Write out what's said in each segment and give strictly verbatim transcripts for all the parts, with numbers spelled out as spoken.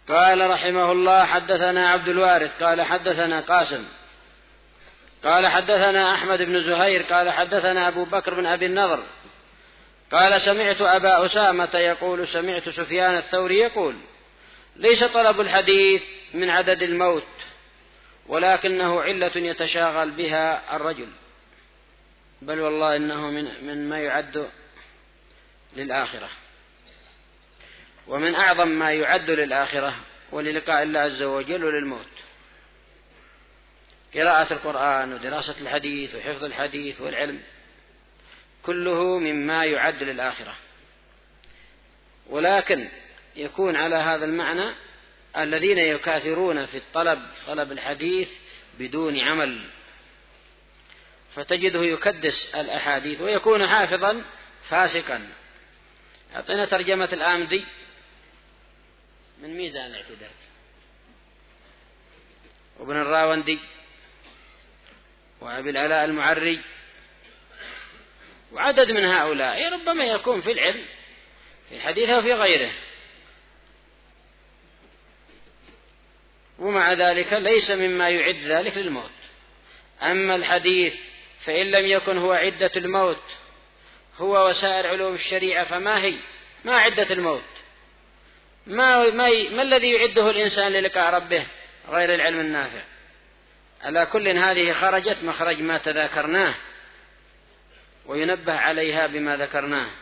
قال رحمه الله: حدثنا عبد الوارث قال حدثنا قاسم قال حدثنا أحمد بن زهير قال حدثنا أبو بكر بن أبي النضر قال: سمعت أبا أسامة يقول: سمعت سفيان الثوري يقول: ليس طلب الحديث من عدد الموت، ولكنه علة يتشاغل بها الرجل، بل والله إنه من, من ما يعد للآخرة، ومن أعظم ما يعد للآخرة وللقاء الله عز وجل وللموت. قراءة القرآن ودراسة الحديث وحفظ الحديث والعلم كله مما يعد للآخرة، ولكن يكون على هذا المعنى الذين يكاثرون في الطلب طلب الحديث بدون عمل، فتجده يكدس الأحاديث ويكون حافظا فاسقا. أعطينا ترجمة الآمدي من ميزان الاعتدال، وابن الراوندي، وأبي العلاء المعري، وعدد من هؤلاء ربما يكون في العلم في الحديث وفي غيره، ومع ذلك ليس مما يعد ذلك للموت. أما الحديث فإن لم يكن هو عدة الموت هو وسائر علوم الشريعة فما هي ما عدة الموت، ما, ما, ما الذي يعده الإنسان للقاء ربه غير العلم النافع. على كل هذه خرجت مخرج ما تذاكرناه، وينبه عليها بما ذكرناه.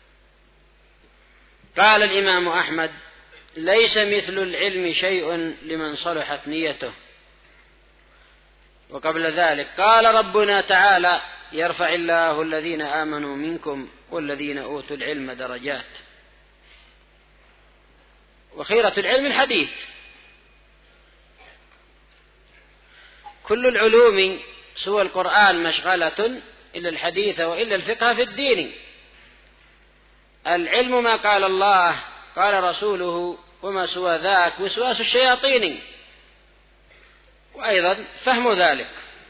قال الإمام أحمد: ليس مثل العلم شيء لمن صلحت نيته. وقبل ذلك قال ربنا تعالى: يرفع الله الذين آمنوا منكم والذين أوتوا العلم درجات. وخيرة العلم الحديث. كل العلوم سوى القرآن مشغلة إلا الحديث وإلا الفقه في الدين. العلم ما قال الله قال رسوله، وما سوى ذاك وسواس الشياطين، وأيضا فهم ذلك.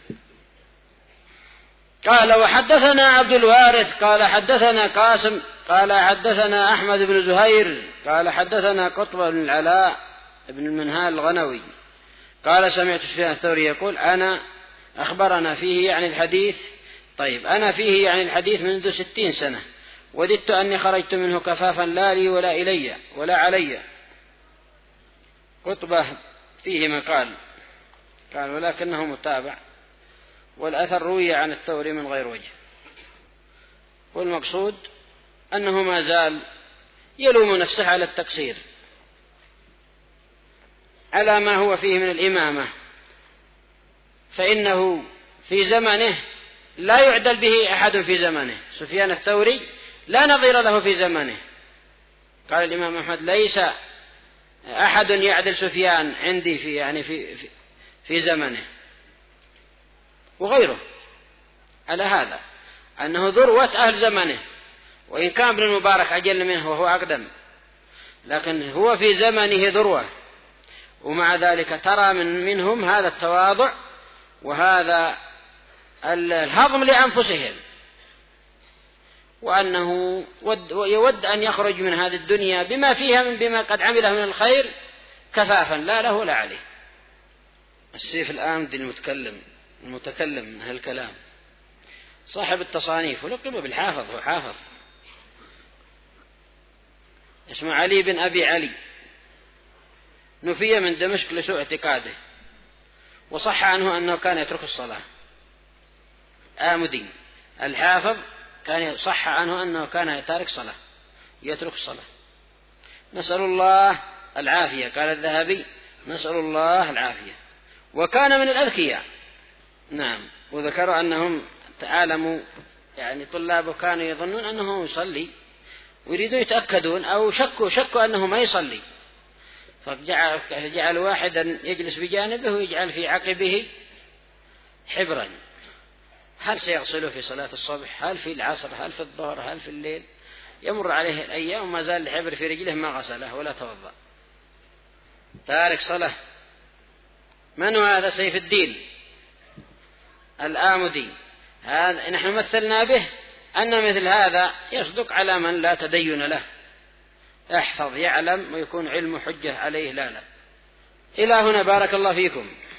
قال: وحدثنا عبد الوارث قال حدثنا قاسم قال حدثنا أحمد بن زهير قال حدثنا قطب بن العلاء بن المنهال الغنوي قال: سمعت سفيان الثوري يقول: أنا أخبرنا فيه يعني الحديث طيب أنا فيه يعني الحديث منذ ستين سنة، وددت أني خرجت منه كفافا لا لي ولا إلي ولا علي. قطبة فيه مقال قال ولكنه متابع، والأثر روي عن الثوري من غير وجه، والمقصود أنه ما زال يلوم نفسه على التقصير على ما هو فيه من الإمامة، فإنه في زمنه لا يعدل به أحد في زمنه. سفيان الثوري لا نظير له في زمنه. قال الإمام أحمد: ليس أحد يعدل سفيان عندي في يعني في في, في زمنه، وغيره على هذا أنه ذروة أهل زمنه، وإن كان ابن المبارك أجل منه وهو أقدم، لكن هو في زمنه ذروة، ومع ذلك ترى من منهم هذا التواضع وهذا الهضم لأنفسهم، وأنه يود أن يخرج من هذه الدنيا بما فيها من بما قد عمله من الخير كفافا لا له ولا عليه. السيف الآمدي المتكلم المتكلم من هالكلام صاحب التصانيف ولقب بالحافظ، هو حافظ اسمه علي بن أبي علي، نفي من دمشق لسوء اعتقاده، وصح عنه أنه كان يترك الصلاة. آمدي الحافظ كان صح عنه أنه كان يترك صلاة يترك الصلاة. نسأل الله العافية. قال الذهبي: نسأل الله العافية. وكان من الأذكياء. نعم. وذكروا أنهم تعالموا يعني طلابه كانوا يظنون أنه يصلي ويريدون يتأكدون أو شكوا شكوا أنه ما يصلي، فجعل واحدا يجلس بجانبه ويجعل في عقبه حبرا، هل سيغسله في صلاة الصبح، هل في العصر، هل في الظهر، هل في الليل. يمر عليه الأيام وما زال الحبر في رجله ما غسله ولا توضأ، تارك صلاة. من هو هذا؟ سيف الدين الآمدي. هذا نحن مثلنا به أن مثل هذا يصدق على من لا تدين له، يحفظ يعلم ويكون علم حجة عليه. لا لا. إلى هنا بارك الله فيكم.